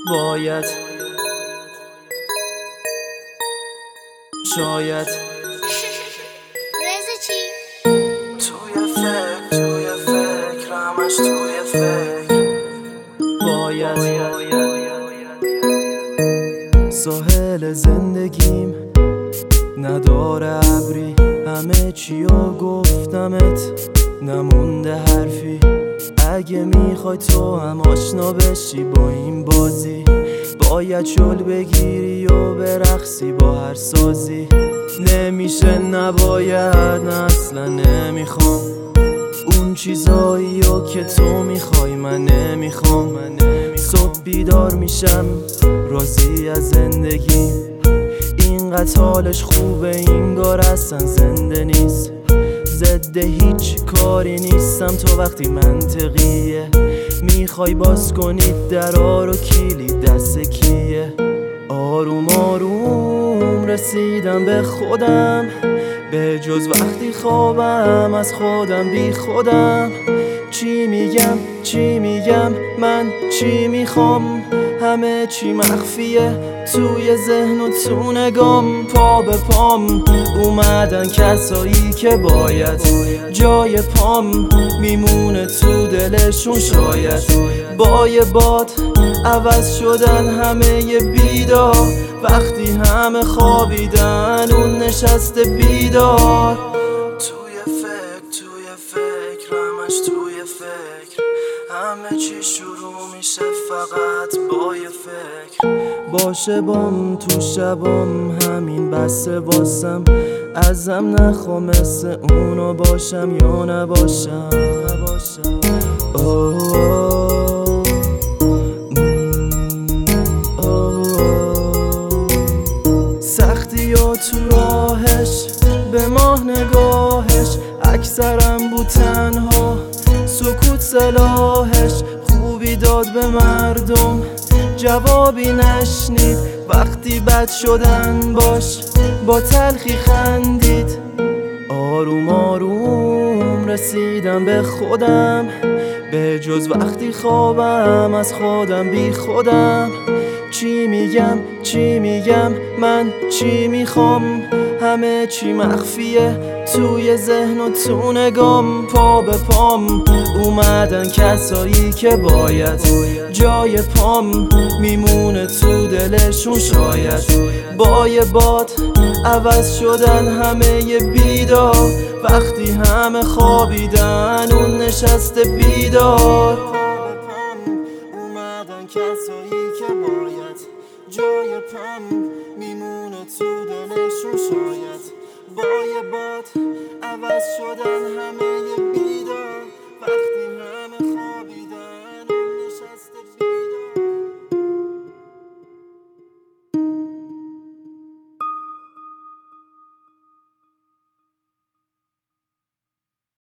باید شاید رزا چی؟ توی فکر همش توی فکر باید ساحل زندگیم نداره ابری، همه چیو گفتمت نمونده حرفی. اگه میخوای تو هم آشنا بشی با این بازی، باید شل بگیری و برقصی با هر سازی. نمیشه نباید نه اصلا نمیخوام اون چیزاییو که تو میخوای، من نمیخوام. صبح بیدار میشم راضی از زندگی، اینقدر حالش خوبه اینگار اصلا زنده نیست. ضد هیچ کاری نیستم تو وقتی منطقیه، میخوای باز کنید درا رو کلید دست کیه. آروم آروم رسیدم به خودم، به جز وقتی خوابم از خودم بی خودم. چی میگم من چی میخوام، همه چی مخفیه توی ذهن و تو نگام. پا به پام اومدن کسایی که باید جای پام میمونه تو دلشون شاید. با یه باد عوض شدن همه بیدار، وقتی همه خوابیدن اون نشسته بیدار. توی فکر همش توی فکر، همه چی شروع میشه فقط با یه فکر. باشه بام تو شبام همین بسه واسم، ازم نخوا مثل اونو باشم یا نباشم. سختی ها تو راهش به ماه نگاهش، اکثرم بود تنها سکوت سلاحش. خوبی داد به مردم جوابی نشنید، وقتی بد شدن باش با تلخی خندید. آروم آروم رسیدم به خودم، به جز وقتی خوابم از خودم بی خودم. چی میگم من چی میخوام، همه چی مخفیه توی ذهن و تو نگام. پا به پام اومدن کسایی که باید جای پام میمونه تو دلشون شاید. با یه باد عوض شدن همه بیدار، وقتی همه خوابیدن اون نشسته بیدار. اومدن کسایی که باید جای پام میمونه تو دلشون شاید. با یه باد عوض شدن همه